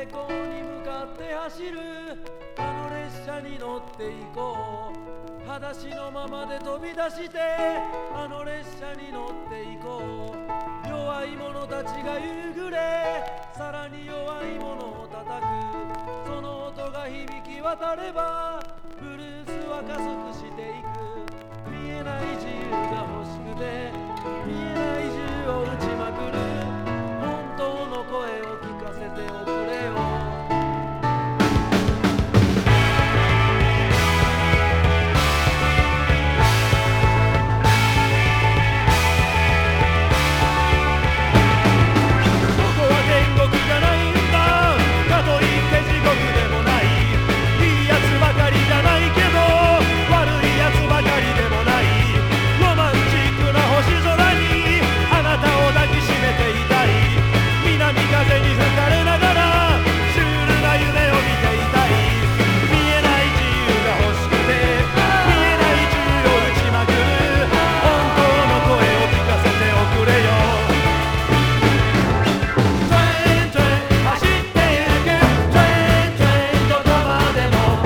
港に向かって走るあの列車に乗っていこう。裸足のままで飛び出してあの列車に乗っていこう。弱い者たちが夕暮れさらに弱い者を叩く。その音が響き渡ればブルースは加速していく。見えない自由が欲しくて見えない銃を撃ちまくる。本当の声を聞かせてお